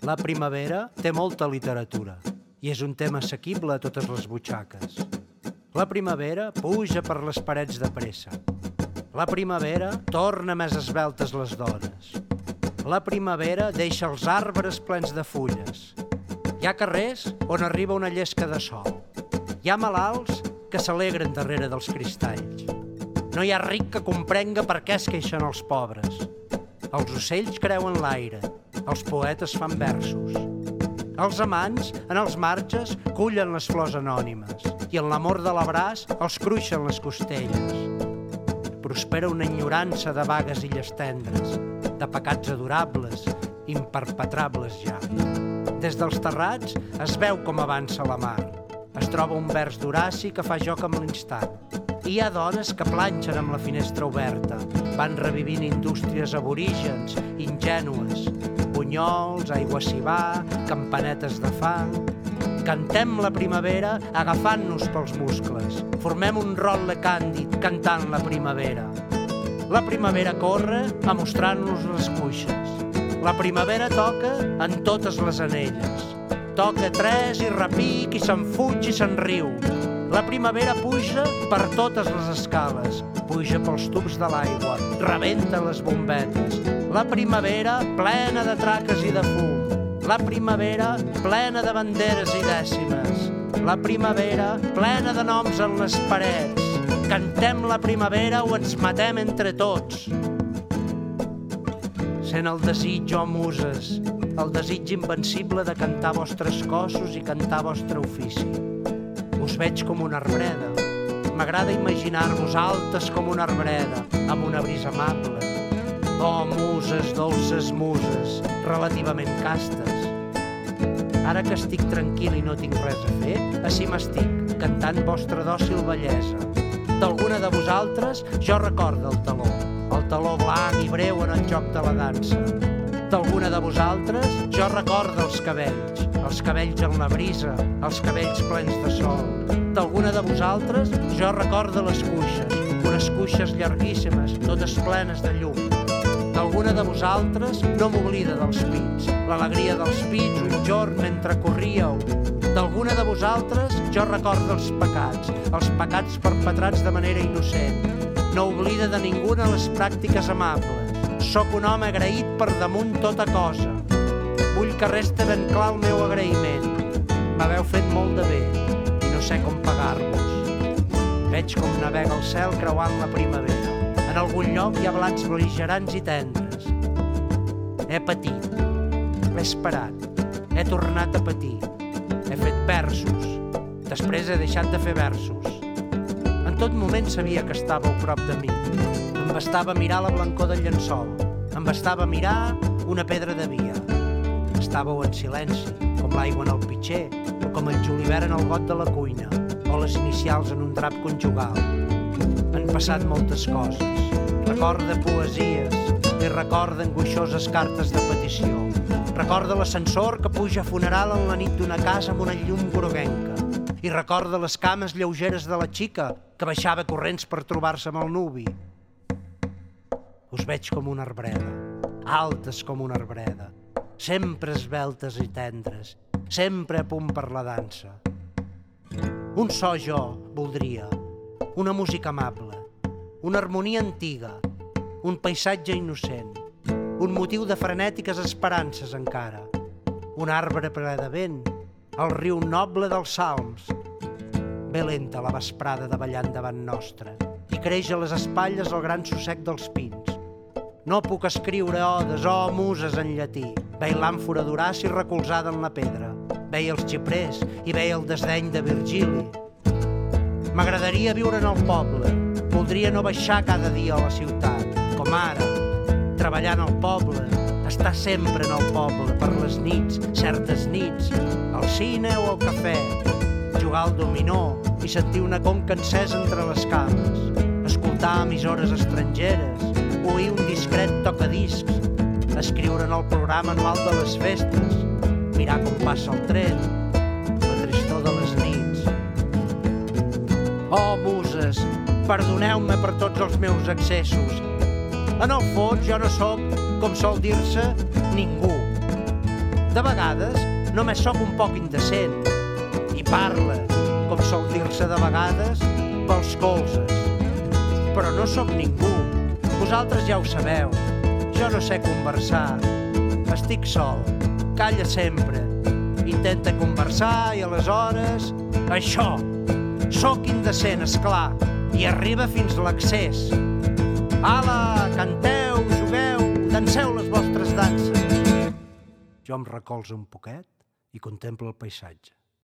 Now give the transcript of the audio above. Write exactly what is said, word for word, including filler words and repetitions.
La primavera té molta literatura i és un tema assequible a totes les butxaques. La primavera puja per les parets de pressa. La primavera torna més esveltes les dones. La primavera deixa els arbres plens de fulles. Hi ha carrers on arriba una llesca de sol. Hi ha malalts que s'alegren darrere dels cristalls. No hi ha ric que comprenga per què es queixen els pobres. Els ocells creuen l'aire, els poetes fan versos. Els amants, en els marges, cullen les flors anònimes i en l'amor de l'abraç els cruixen les costelles. Prospera una enyorança de vagues illes tendres, de pecats adorables, imperpetrables ja. Des dels terrats es veu com avança la mar. Es troba un vers d'Horaci que fa joc amb l'instant. I hi ha dones que planxen amb la finestra oberta, van revivint indústries aborígens, ingènues, bunyols, aigua cibà, campanetes de fang. Cantem la primavera agafant-nos pels muscles. Formem un rotle càndid cantant la primavera. La primavera corre a mostrar-nos les cuixes. La primavera toca en totes les anelles. Toca tres i repic i se'n fuig i se'n riu. La primavera puja per totes les escales, puja pels tubs de l'aigua, rebenta les bombetes. La primavera plena de traques i de fum. La primavera plena de banderes i dècimes. La primavera plena de noms en les parets. Cantem la primavera o ens matem entre tots. Sent el desig, oh muses, el desig invencible de cantar vostres cossos i cantar vostre ofici. Us veig com una arbreda. M'agrada imaginar-vos altes com una arbreda, amb una brisa amable. Oh, muses, dolces muses, relativament castes. Ara que estic tranquil i no tinc res a fer, així m'estic, cantant vostra dòcil bellesa. D'alguna de vosaltres jo recordo el taló, el taló blanc i breu en el joc de la dansa. D'alguna de vosaltres jo recordo els cabells, els cabells en la brisa, els cabells plens de sol. D'alguna de vosaltres jo recordo les cuixes, unes cuixes llarguíssimes, totes plenes de llum. D'alguna de vosaltres no m'oblida dels pits, l'alegria dels pits un jorn mentre corríeu. D'alguna de vosaltres jo recordo els pecats, els pecats perpetrats de manera innocent. No oblida de ninguna les pràctiques amables. Soc un home agraït per damunt tota cosa. Vull que reste ben clar el meu agraïment. M'haveu fet molt de bé i no sé com pagar-vos. Veig com navega el cel creuant la primavera. En algun lloc hi ha blats beligerants i tendres. He patit, l'he esperat, he tornat a patir, he fet versos, després he deixat de fer versos. En tot moment sabia que estàveu prop de mi. Em bastava mirar la blancor del llençol, em bastava mirar una pedra de via. Estàveu en silenci, com l'aigua en el pitxer, o com el julivert en el got de la cuina, o les inicials en un drap conjugal. Han passat moltes coses. Recorda poesies i recorda angoixoses cartes de petició. Recorda l'ascensor que puja a funeral en la nit d'una casa amb una llum groguenca. I recorda les cames lleugeres de la xica que baixava corrents per trobar-se amb el nuvi. Us veig com una arbreda, altes com una arbreda, sempre esveltes i tendres, sempre a punt per la dansa. Un so jo voldria, una música amable, una harmonia antiga, un paisatge innocent, un motiu de frenètiques esperances encara, un arbre ple de vent, el riu noble dels salms. Ve lenta la vesprada davallant davant nostra i creix a les espatlles el gran sossec dels pins. No puc escriure odes, oh muses en llatí. Veia l'àmfora d'Horaci recolzada en la pedra. Veia els xiprers i veia el desdeny de Virgili. M'agradaria viure en el poble. Voldria no baixar cada dia a la ciutat, com ara, treballant al poble, estar sempre en el poble, per les nits, certes nits, al cine o al cafè, jugar al dominó i sentir una conca encesa entre les cames, escoltar emissores estrangeres, oir un discret tocadiscs, escriure en el programa anual de les festes, mirar com passa el tren, la tristor de les nits. Oh, muses, perdoneu-me per tots els meus excessos. En el fons jo no sóc, com sol dir-se, ningú. De vegades només sóc un poc indecent i parla, com sol dir-se de vegades, pels colzes. Però no sóc ningú, vosaltres ja ho sabeu. Jo no sé conversar, estic sol, calla sempre, intenta conversar i aleshores... Això, sóc indecent, esclar, i arriba fins l'accés. Ala, canteu, jugueu, danseu les vostres danses. Jo em recolzo un poquet i contemplo el paisatge.